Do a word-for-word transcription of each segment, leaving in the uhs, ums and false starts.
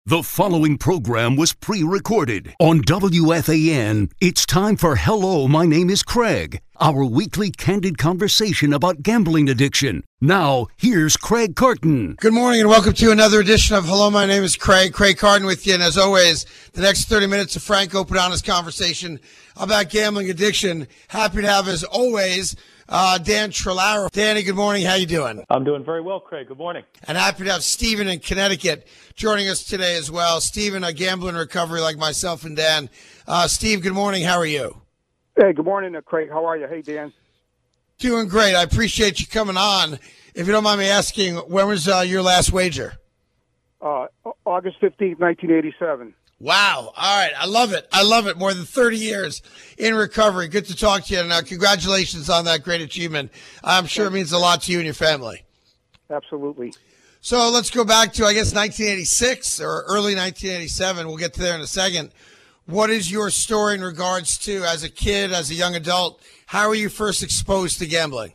The following program was pre-recorded on W F A N. It's time for Hello, My Name is Craig, our weekly candid conversation about gambling addiction. Now, here's Craig Carton. Good morning and welcome to another edition of Hello, My Name is Craig. Craig Carton with you, and as always, the next thirty minutes of frank, open, honest conversation about gambling addiction. Happy to have, as always, Uh, Dan Trillaro. Danny, good morning. How you doing? I'm doing very well, Craig. Good morning. And happy to have Stephen in Connecticut joining us today as well. Stephen, a gambler in recovery like myself and Dan. Uh, Steve, good morning. How are you? Hey, good morning, uh, Craig. How are you? Hey, Dan. Doing great. I appreciate you coming on. If you don't mind me asking, when was uh, your last wager? Uh, August fifteenth, nineteen eighty-seven. Wow. All right. I love it. I love it. More than thirty years in recovery. Good to talk to you. And uh, congratulations on that great achievement. I'm sure it means a lot to you and your family. Absolutely. So let's go back to, I guess, nineteen eighty-six or early nineteen eighty-seven. We'll get to there in a second. What is your story in regards to, as a kid, as a young adult, how were you first exposed to gambling?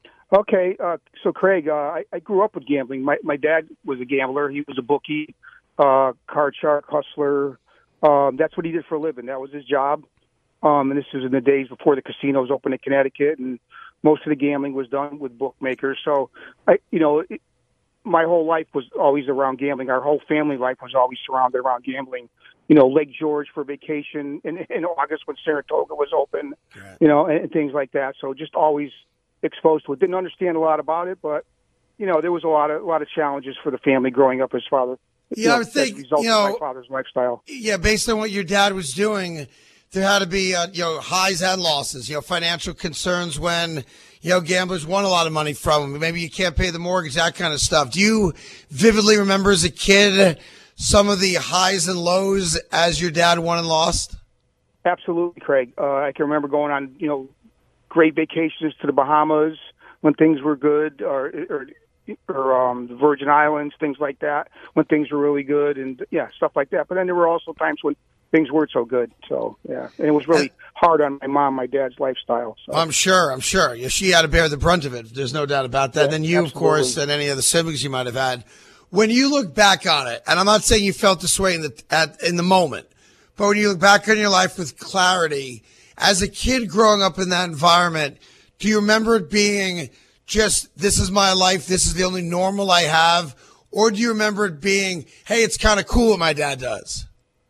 Okay. Uh, so, Craig, uh, I, I grew up with gambling. My, my dad was a gambler. He was a bookie. Uh, card shark, hustler. Um, that's what he did for a living. That was his job. Um, and this was in the days before the casinos opened in Connecticut, and most of the gambling was done with bookmakers. So, I, you know, it, my whole life was always around gambling. Our whole family life was always surrounded around gambling. You know, Lake George for vacation in, in August when Saratoga was open, right. you know, and, and things like that. So just always exposed to it. Didn't understand a lot about it, but, you know, there was a lot of, a lot of challenges for the family growing up as father. Yeah, you know, I would think, you know, my father's lifestyle. Yeah, based on what your dad was doing, there had to be, uh, you know, highs and losses, you know, financial concerns when, you know, gamblers won a lot of money from them. Maybe you can't pay the mortgage, that kind of stuff. Do you vividly remember as a kid some of the highs and lows as your dad won and lost? Absolutely, Craig. Uh, I can remember going on, you know, great vacations to the Bahamas when things were good, or, or or um, the Virgin Islands, things like that, when things were really good, and yeah, stuff like that. But then there were also times when things weren't so good. So yeah, and it was really hard on my mom, my dad's lifestyle. So. I'm sure, I'm sure. Yeah, she had to bear the brunt of it. There's no doubt about that. Yeah, and then you, absolutely. of course, and any of the siblings you might have had. When you look back on it, and I'm not saying you felt this way in the at in the moment, but when you look back on your life with clarity, as a kid growing up in that environment, do you remember it being just, this is my life, this is the only normal I have? Or do you remember it being, hey, it's kind of cool what my dad does?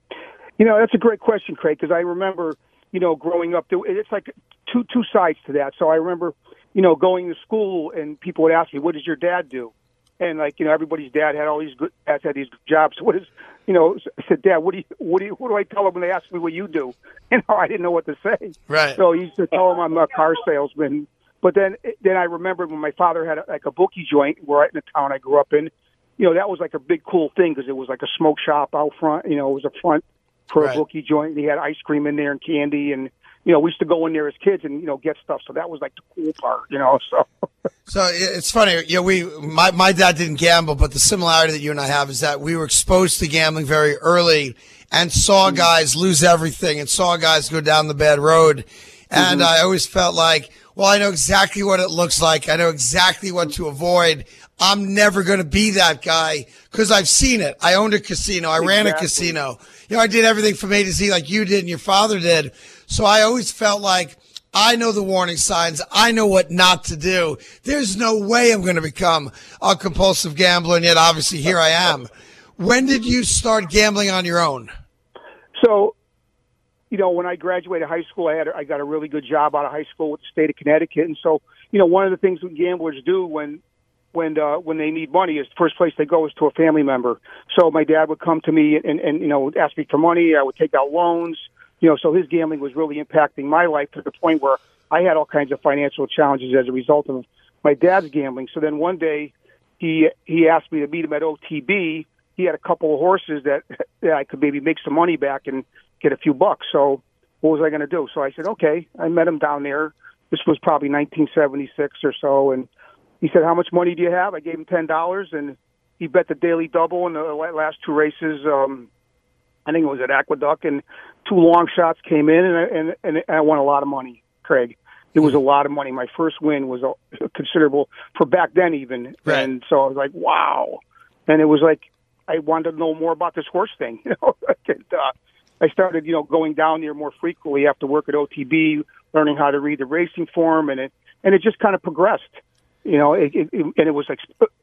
You know, that's a great question, Craig, because I remember, you know, growing up, it's like two two sides to that. So I remember, you know, going to school and people would ask me, what does your dad do? And, like, you know, everybody's dad had all these good, dads had these good jobs. So what is, you know, I said, Dad, what do you, what do you, what do I tell them when they ask me what you do? You know, I didn't know what to say. Right. So he used to tell them I'm a car salesman. But then, then I remembered when my father had a, like a bookie joint right in the town I grew up in. You know, that was like a big cool thing because it was like a smoke shop out front. You know, it was a front for right. a bookie joint. And he had ice cream in there and candy, and you know, we used to go in there as kids and you know get stuff. So that was like the cool part. You know, so. So it's funny. You know, we my my dad didn't gamble, but the similarity that you and I have is that we were exposed to gambling very early and saw guys lose everything and saw guys go down the bad road. And mm-hmm. I always felt like, well, I know exactly what it looks like. I know exactly what to avoid. I'm never going to be that guy because I've seen it. I owned a casino. I exactly. ran a casino. You know, I did everything from A to Z like you did and your father did. So I always felt like I know the warning signs. I know what not to do. There's no way I'm going to become a compulsive gambler, and yet obviously here I am. When did you start gambling on your own? So, you know, when I graduated high school, I had I got a really good job out of high school with the state of Connecticut, and so you know, one of the things that gamblers do when when uh, when they need money is the first place they go is to a family member. So my dad would come to me and, and you know ask me for money. I would take out loans. You know, so his gambling was really impacting my life to the point where I had all kinds of financial challenges as a result of my dad's gambling. So then one day he he asked me to meet him at O T B. He had a couple of horses that, that I could maybe make some money back and get a few bucks. So what was I going to do? So I said, okay. I met him down there. This was probably nineteen seventy-six or so. And he said, how much money do you have? I gave him ten dollars, and he bet the daily double in the last two races. Um, I think it was at Aqueduct, and two long shots came in, and I, and, and I won a lot of money, Craig. It was a lot of money. My first win was a, considerable for back then even. Right. And so I was like, wow. And it was like, I wanted to know more about this horse thing. You know, and, uh, I started, you know, going down there more frequently after work at O T B, learning how to read the racing form, and it and it just kind of progressed. You know, it, it, and it was like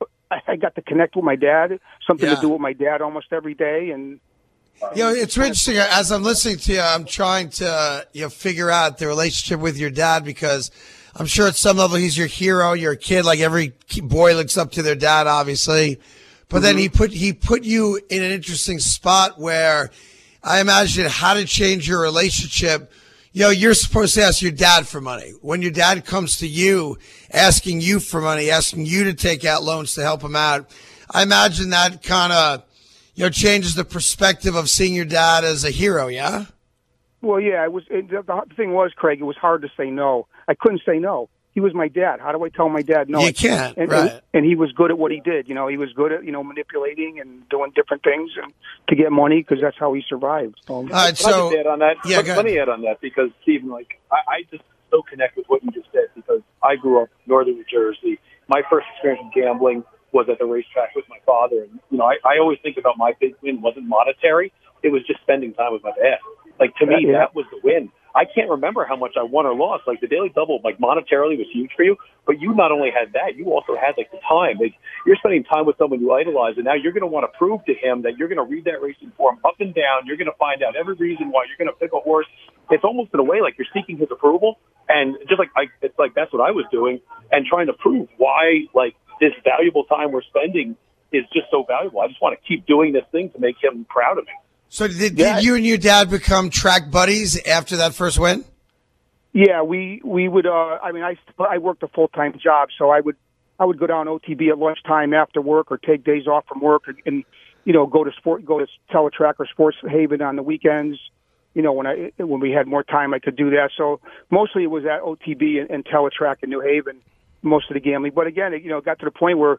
I got to connect with my dad, something Yeah. to do with my dad almost every day, and. You know, it's interesting. As I'm listening to you, I'm trying to you know figure out the relationship with your dad because I'm sure at some level he's your hero. You're a kid, like every boy looks up to their dad, obviously. But then he put he put you in an interesting spot where I imagine how to change your relationship. You know, you're supposed to ask your dad for money. When your dad comes to you, asking you for money, asking you to take out loans to help him out, I imagine that kind of you know, changes the perspective of seeing your dad as a hero, yeah? Well, yeah, it was. It, the the thing was, Craig, it was hard to say no. I couldn't say no. He was my dad. How do I tell my dad no? You can't, and, right. And, and he was good at what he did. You know, he was good at, you know, manipulating and doing different things and to get money because that's how he survived. So, All right, Can I so, just add on that? yeah, let, go let ahead. me add on that because, Stephen, like, I, I just so connect with what you just said because I grew up in northern New Jersey. My first experience in gambling was at the racetrack with my father. And, you know, I, I always think about my big win wasn't monetary. It was just spending time with my dad. Like, to me, Yeah. that was the win. I can't remember how much I won or lost. Like, the Daily Double, like, monetarily was huge for you. But you not only had that, you also had, like, the time. Like, you're spending time with someone you idolize, and now you're going to want to prove to him that you're going to read that racing form up and down. You're going to find out every reason why you're going to pick a horse. It's almost in a way like you're seeking his approval. And just like, I, it's like that's what I was doing and trying to prove why, like, this valuable time we're spending is just so valuable. I just want to keep doing this thing to make him proud of me. So did, Yeah. did you and your dad become track buddies after that first win? yeah, we we would. Uh, I mean, I I worked a full time job, so I would I would go down O T B at lunchtime after work, or take days off from work, and, and you know go to sport, go to Teletrack or Sports Haven on the weekends. You know, when I when we had more time, I could do that. So mostly it was at O T B and, and Teletrack in New Haven, most of the gambling. But again, it, you know, it got to the point where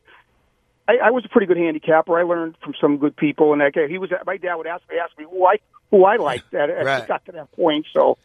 I, I was a pretty good handicapper. I learned from some good people, and like, he was. My dad would ask me, ask me who I who I liked. That Right. it got to that point. So,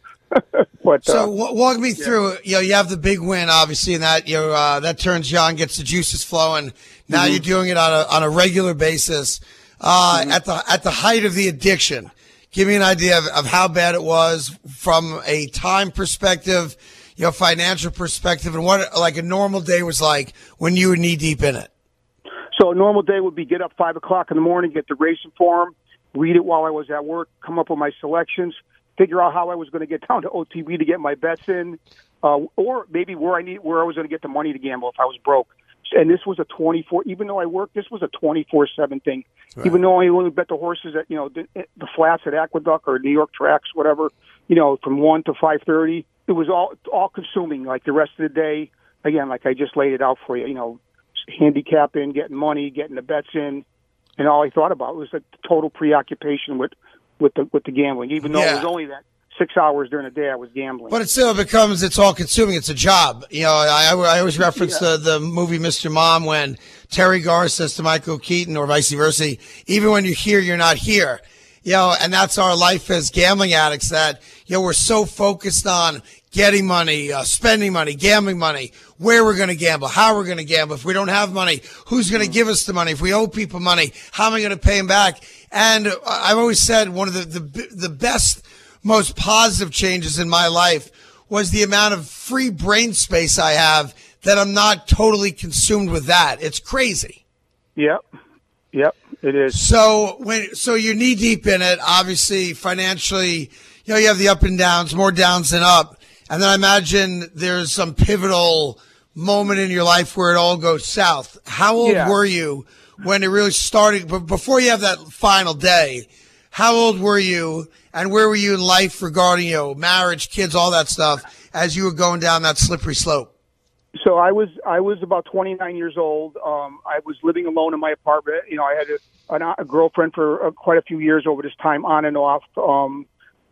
but So uh, w- walk me through. You know, you have the big win, obviously, and that you know uh, that turns you on, gets the juices flowing. Now Mm-hmm. you're doing it on a on a regular basis. Uh, At the at the height of the addiction, give me an idea of, of how bad it was from a time perspective, you know, financial perspective, and what like a normal day was like when you were knee deep in it. So a normal day would be get up five o'clock in the morning, get the racing form, read it while I was at work, come up with my selections, figure out how I was going to get down to O T B to get my bets in, uh, or maybe where I need where I was going to get the money to gamble if I was broke. And this was a twenty-four. Even though I worked, this was a twenty-four seven thing. Right. Even though I only bet the horses at you know the, the flats at Aqueduct or New York Tracks, whatever, you know, from one to five thirty, it was all all consuming. Like the rest of the day, again, like I just laid it out for you. You know, handicapping, getting money, getting the bets in, and all I thought about was a total preoccupation with with the with the gambling. Even though Yeah. it was only that six hours during the day I was gambling. But it still becomes, it's all consuming. It's a job. You know, I, I always reference the, the movie Mister Mom when Terry Garr says to Michael Keaton or vice versa, even when you're here, you're not here. You know, and that's our life as gambling addicts that, you know, we're so focused on getting money, uh, spending money, gambling money, where we're going to gamble, how we're going to gamble. If we don't have money, who's going to give us the money? If we owe people money, how am I going to pay them back? And uh, I've always said one of the, the, the best, most positive changes in my life was the amount of free brain space I have that I'm not totally consumed with that. It's crazy. Yep, yep, it is. So when so you're knee deep in it, obviously financially, you know, you have the up and downs, more downs than up. And then I imagine there's some pivotal moment in your life where it all goes south. How old Yeah. were you when it really started? But before you have that final day, how old were you and where were you in life regarding, you know, marriage, kids, all that stuff as you were going down that slippery slope? So I was I was about twenty-nine years old. Um, I was living alone in my apartment. You know, I had a, an, a girlfriend for uh, quite a few years over this time, on and off. Um,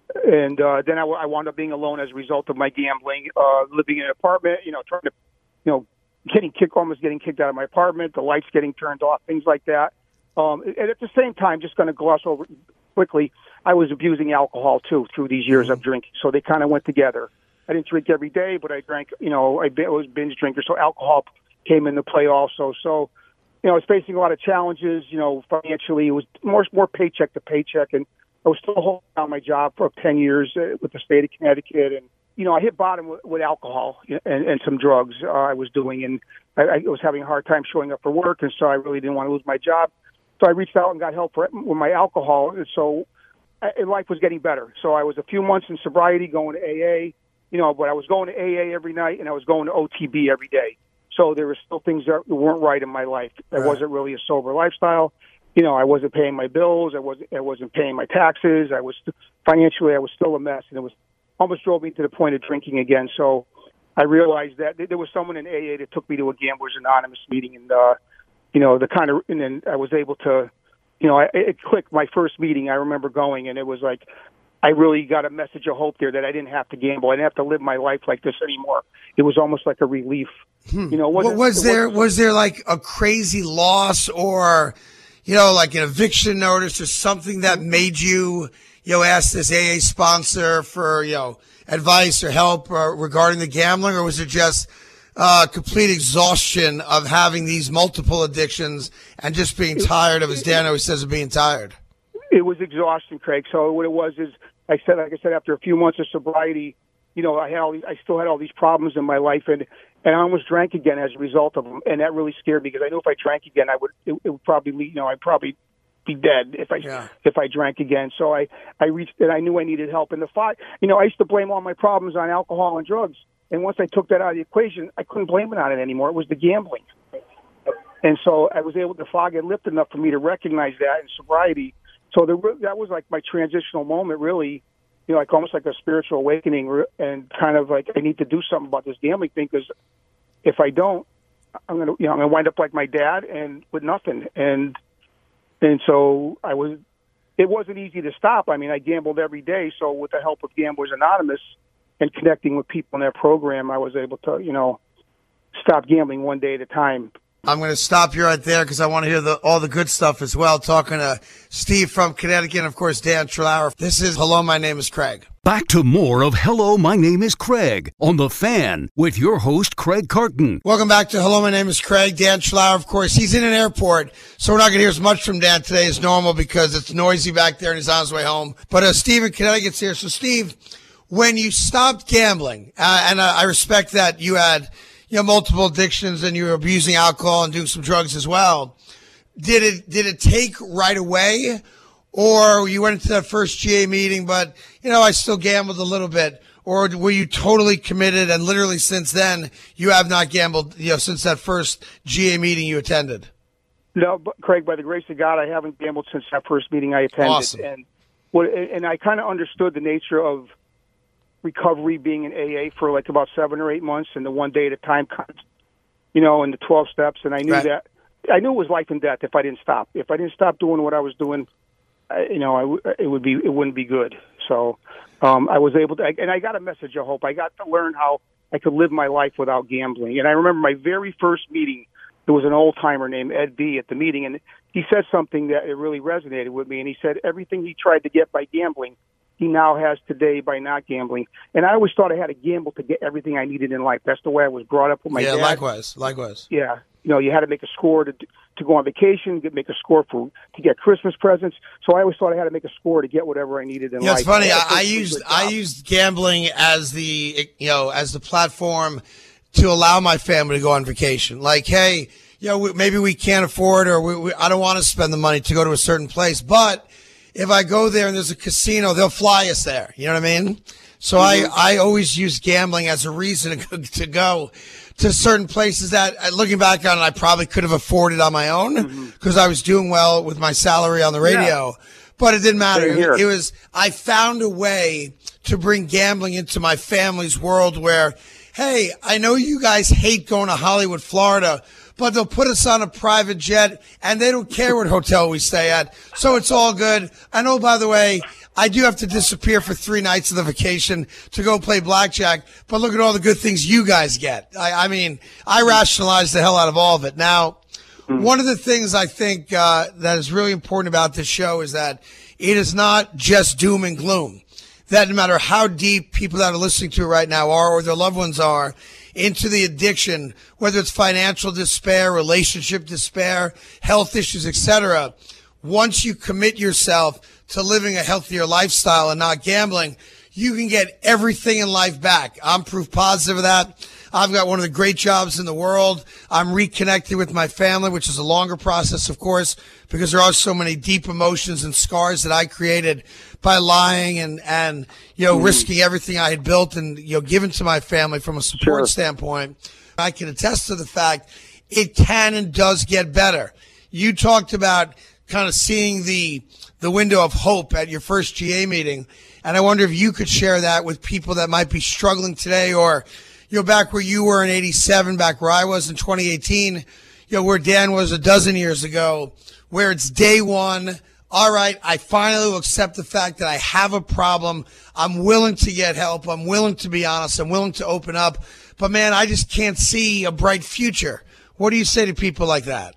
and uh, then I, I wound up being alone as a result of my gambling, uh, living in an apartment. You know, trying to, you know, getting kicked, almost getting kicked out of my apartment, the lights getting turned off, things like that. Um, and at the same time, just going to gloss over quickly, I was abusing alcohol too through these years of drinking. So they kind of went together. I didn't drink every day, but I drank, you know, I was binge drinker. So alcohol came into play also. So you know, I was facing a lot of challenges, you know, financially. It was more more paycheck to paycheck, and I was still holding down my job for ten years uh, with the state of Connecticut. And, you know, I hit bottom with, with alcohol and, and some drugs uh, I was doing, and I, I was having a hard time showing up for work, and so I really didn't want to lose my job. So I reached out and got help for, with my alcohol, and so I, life was getting better. So I was a few months in sobriety, going to A A, you know, but I was going to A A every night, and I was going to O T B every day. So there were still things that weren't right in my life. I Right. wasn't really a sober lifestyle. You know, I wasn't paying my bills. I wasn't. I wasn't paying my taxes. I was financially. I was still a mess, and it was almost drove me to the point of drinking again. So I realized that there was someone in A A that took me to a Gamblers Anonymous meeting, and uh, you know, the kind of, and then I was able to, you know, I, it clicked. My first meeting, I remember going, and it was like, I really got a message of hope there that I didn't have to gamble. I didn't have to live my life like this anymore. It was almost like a relief. Hmm. You know, what was there? Was there like a crazy loss, or, you know, like an eviction notice, or something that made you, you know, ask this A A sponsor for, you know, advice or help uh, regarding the gambling, or was it just uh, complete exhaustion of having these multiple addictions and just being tired of, as Dan always says, of being tired? It was exhaustion, Craig. So what it was is, I said, like I said, after a few months of sobriety, you know, I had all these, I still had all these problems in my life, and and I almost drank again as a result of them, and that really scared me because I knew if I drank again, I would it, it would probably lead, you know, I'd probably be dead if I yeah. if I drank again. So I I reached and I knew I needed help. And the fight, you know, I used to blame all my problems on alcohol and drugs, and once I took that out of the equation, I couldn't blame it on it anymore. It was the gambling, and so I was able to fog had lifted enough for me to recognize that in sobriety. So there, that was like my transitional moment, really, you know, like almost like a spiritual awakening, and kind of like I need to do something about this gambling thing, because if I don't, I'm gonna, you know, I'm gonna wind up like my dad and with nothing. And and so I was, it wasn't easy to stop. I mean, I gambled every day. So with the help of Gamblers Anonymous and connecting with people in their program, I was able to, you know, stop gambling one day at a time. I'm going to stop you right there because I want to hear the, all the good stuff as well. Talking to Steve from Connecticut and, of course, Dan Trelauer. This is Hello, My Name is Craig. Back to more of Hello, My Name is Craig on The Fan with your host, Craig Carton. Welcome back to Hello, My Name is Craig. Dan Trelauer, of course, he's in an airport, so we're not going to hear as much from Dan today as normal because it's noisy back there and he's on his way home. But uh, Steve in Connecticut's here. So, Steve, when you stopped gambling, uh, and uh, I respect that you had – you know, multiple addictions and you were abusing alcohol and doing some drugs as well. Did it, did it take right away, or you went into that first G A meeting, but, you know, I still gambled a little bit, or were you totally committed and literally since then you have not gambled, you know, since that first G A meeting you attended? No, but Craig, by the grace of God, I haven't gambled since that first meeting I attended. Awesome. And what, and I kind of understood the nature of recovery being in A A for like about seven or eight months and the one day at a time, you know, and the twelve steps. And I knew right. that I knew it was life and death if I didn't stop. If I didn't stop doing what I was doing, I, you know, I w- it would be, it wouldn't be good. So um, I was able to, and I got a message of hope. I got to learn how I could live my life without gambling. And I remember my very first meeting, there was an old timer named Ed B at the meeting, and he said something that it really resonated with me. And he said everything he tried to get by gambling, he now has today by not gambling. And I always thought I had to gamble to get everything I needed in life. That's the way I was brought up with my yeah, dad. Yeah, likewise, likewise. Yeah. You know, you had to make a score to to go on vacation, get, make a score for to get Christmas presents. So I always thought I had to make a score to get whatever I needed in yeah, life. It's funny. I, I used I used gambling as the, you know, as the platform to allow my family to go on vacation. Like, hey, you know, maybe we can't afford, or we, we, I don't want to spend the money to go to a certain place, but if I go there and there's a casino, they'll fly us there. You know what I mean? So mm-hmm. I, I always use gambling as a reason to, to go to certain places that, looking back on it, I probably could have afforded on my own because mm-hmm. I was doing well with my salary on the radio. Yeah. But it didn't matter. It, it was, I found a way to bring gambling into my family's world where, hey, I know you guys hate going to Hollywood, Florida, but they'll put us on a private jet, and they don't care what hotel we stay at. So it's all good. I know, by the way, I do have to disappear for three nights of the vacation to go play blackjack, but look at all the good things you guys get. I, I mean, I rationalize the hell out of all of it. Now, mm-hmm. one of the things I think uh, that is really important about this show is that it is not just doom and gloom. That no matter how deep people that are listening to it right now are or their loved ones are, into the addiction, whether it's financial despair, relationship despair, health issues, et cetera, once you commit yourself to living a healthier lifestyle and not gambling, you can get everything in life back. I'm proof positive of that. I've got one of the great jobs in the world. I'm reconnected with my family, which is a longer process, of course, because there are so many deep emotions and scars that I created by lying and, and, you know, mm. risking everything I had built and, you know, given to my family from a support sure. standpoint. I can attest to the fact it can and does get better. You talked about kind of seeing the, the window of hope at your first G A meeting. And I wonder if you could share that with people that might be struggling today, or, you know, back where you were in eighty-seven, back where I was in twenty eighteen, you know, where Dan was a dozen years ago, where it's day one. All right, I finally will accept the fact that I have a problem. I'm willing to get help. I'm willing to be honest. I'm willing to open up. But, man, I just can't see a bright future. What do you say to people like that?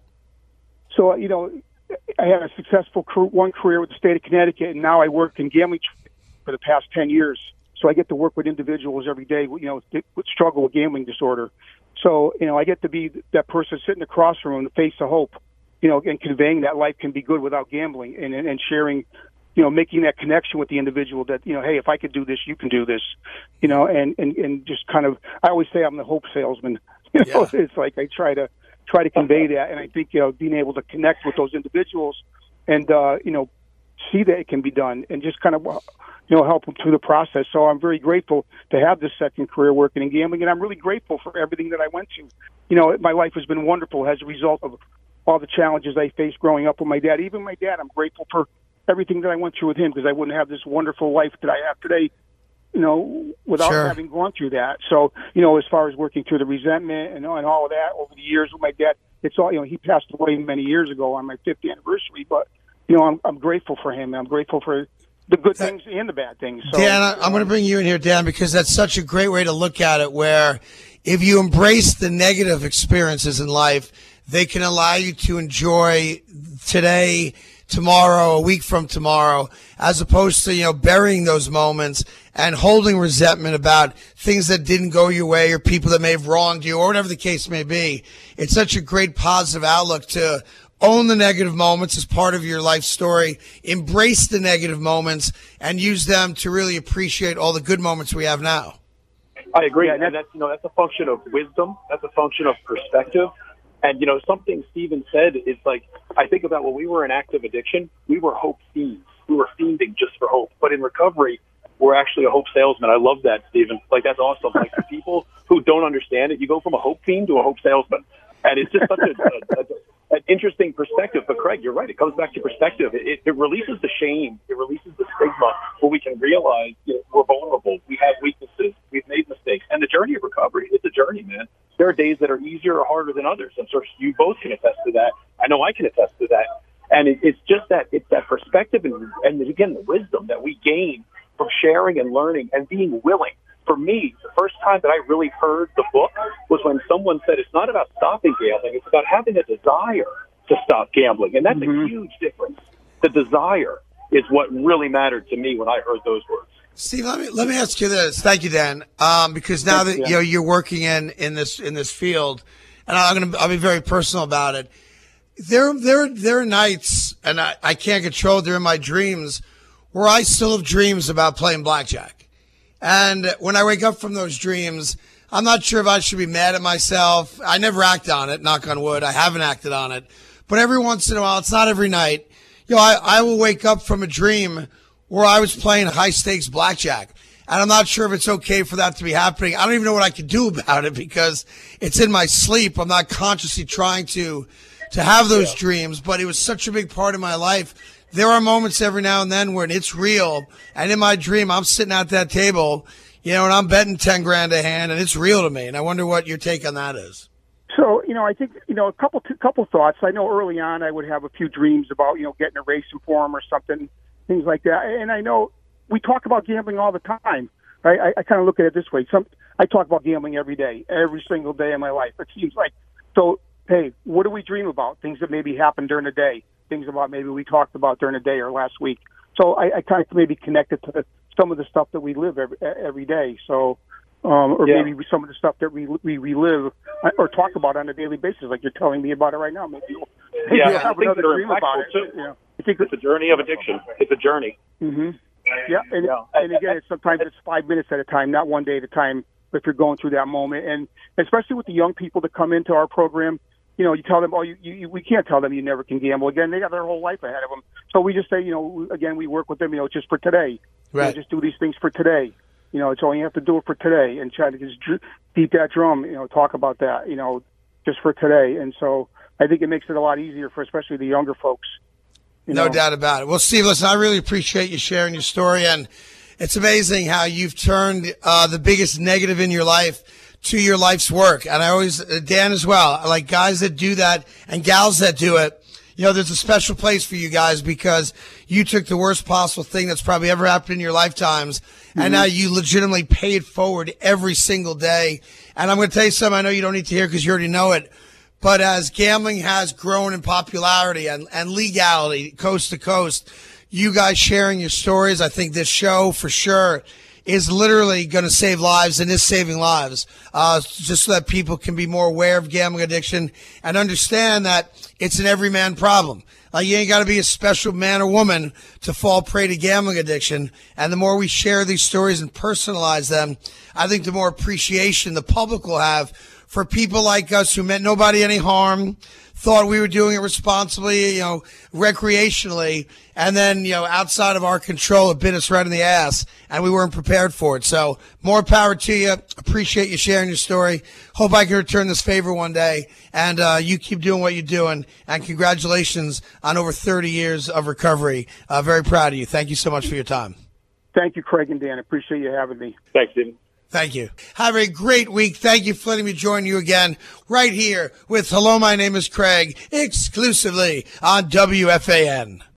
So, you know, I had a successful career, one career with the state of Connecticut, and now I work in gambling for the past ten years. So I get to work with individuals every day, you know, with struggle with gambling disorder. So, you know, I get to be that person sitting across from them, the face of hope, you know, and conveying that life can be good without gambling, and, and, and sharing, you know, making that connection with the individual that, you know, hey, if I could do this, you can do this, you know, and, and, and just kind of, I always say I'm the hope salesman. You know, yeah. It's like I try to try to convey that. And I think, you know, being able to connect with those individuals and, uh, you know, see that it can be done and just kind of, you know, help them through the process. So I'm very grateful to have this second career working in gambling, and I'm really grateful for everything that I went to. You know, my life has been wonderful as a result of all the challenges I faced growing up with my dad. Even my dad, I'm grateful for everything that I went through with him, because I wouldn't have this wonderful life that I have today, you know, without sure. having gone through that. So, you know, as far as working through the resentment and, and all of that over the years with my dad, it's all, you know, he passed away many years ago on my fiftieth anniversary, but, you know, I'm, I'm grateful for him. I'm grateful for the good things and the bad things. So, Dan, I, I'm going to bring you in here, Dan, because that's such a great way to look at it, where if you embrace the negative experiences in life, they can allow you to enjoy today, tomorrow, a week from tomorrow, as opposed to, you know, burying those moments and holding resentment about things that didn't go your way or people that may have wronged you or whatever the case may be. It's such a great positive outlook to own the negative moments as part of your life story, embrace the negative moments, and use them to really appreciate all the good moments we have now. I agree, yeah, and that's, you know, that's a function of wisdom. That's a function of perspective. And, you know, something Steven said is like, I think about when we were in active addiction, we were hope fiends. We were fiending just for hope. But in recovery, we're actually a hope salesman. I love that, Steven. Like, that's awesome. Like, for people who don't understand it, you go from a hope fiend to a hope salesman. And it's just such a, a, a an interesting perspective. But Craig, you're right. It comes back to perspective. It, it releases the shame. It releases the stigma, where we can realize, you know, we're vulnerable. We have weaknesses. We've made mistakes. And the journey of recovery, it's a journey, man. There are days that are easier or harder than others. I'm sure you both can attest to that. I know I can attest to that. And it, it's just that, it's that perspective and, and again, the wisdom that we gain from sharing and learning and being willing. For me, the first time that I really heard the book was when someone said it's not about stopping gambling, it's about having a desire to stop gambling. And that's mm-hmm. a huge difference. The desire is what really mattered to me when I heard those words. Steve, let me let me ask you this. Thank you, Dan. Um, because now that you know you're working in, in this in this field, and I'm gonna I'll be very personal about it. There there there are nights, and I, I can't control. They're in my dreams, where I still have dreams about playing blackjack. And when I wake up from those dreams, I'm not sure if I should be mad at myself. I never act on it, knock on wood. I haven't acted on it. But every once in a while, it's not every night, you know, I, I will wake up from a dream where I was playing high-stakes blackjack. And I'm not sure if it's okay for that to be happening. I don't even know what I could do about it because it's in my sleep. I'm not consciously trying to to have those yeah. dreams, but it was such a big part of my life. There are moments every now and then when it's real, and in my dream, I'm sitting at that table, you know, and I'm betting ten grand a hand, and it's real to me. And I wonder what your take on that is. So, you know, I think, you know, a couple two, couple thoughts. I know early on I would have a few dreams about, you know, getting a racing form or something, things like that. And I know we talk about gambling all the time, right? I, I kind of look at it this way. Some I talk about gambling every day, every single day of my life. It seems like, so, hey, what do we dream about? Things that maybe happen during the day. Things about maybe we talked about during the day or last week. So I, I kind of maybe connected to some of the stuff that we live every, every day. So, um, or Yeah. maybe some of the stuff that we we relive or talk about on a daily basis, like you're telling me about it right now. Maybe you'll, maybe Yeah, you'll have things another that are dream about it. impactful, too. You know, I think It's a journey of addiction. It's a journey. Mm-hmm. Yeah, and, Yeah. and again, it's sometimes it's five minutes at a time, not one day at a time. If you're going through that moment, and especially with the young people that come into our program, you know, you tell them, oh, you, you we can't tell them you never can gamble again. They got their whole life ahead of them. So we just say, you know, again, we work with them, you know, just for today. Right. You know, just do these things for today. You know, it's all you have to do it for today, and try to just dr- beat that drum. You know, talk about that. You know, just for today. And so I think it makes it a lot easier for especially the younger folks. You No know? doubt about it. Well, Steve, listen, I really appreciate you sharing your story, and it's amazing how you've turned uh, the biggest negative in your life to your life's work. And I always, uh, Dan as well, I like guys that do that and gals that do it. You know, there's a special place for you guys because you took the worst possible thing that's probably ever happened in your lifetimes, mm-hmm. and now you legitimately pay it forward every single day. And I'm going to tell you something I know you don't need to hear because you already know it. But as gambling has grown in popularity and, and legality coast to coast, you guys sharing your stories, I think this show for sure is literally going to save lives and is saving lives, uh, just so that people can be more aware of gambling addiction and understand that it's an everyman problem. Like, you ain't got to be a special man or woman to fall prey to gambling addiction. And the more we share these stories and personalize them, I think the more appreciation the public will have for people like us who meant nobody any harm, thought we were doing it responsibly, you know, recreationally, and then, you know, outside of our control, it bit us right in the ass, and we weren't prepared for it. So more power to you. Appreciate you sharing your story. Hope I can return this favor one day, and uh, you keep doing what you're doing, and congratulations on over thirty years of recovery. Uh, very proud of you. Thank you so much for your time. Thank you, Craig and Dan. Appreciate you having me. Thanks, Stephen. Thank you. Have a great week. Thank you for letting me join you again right here with Hello, My Name is Craig, exclusively on W F A N.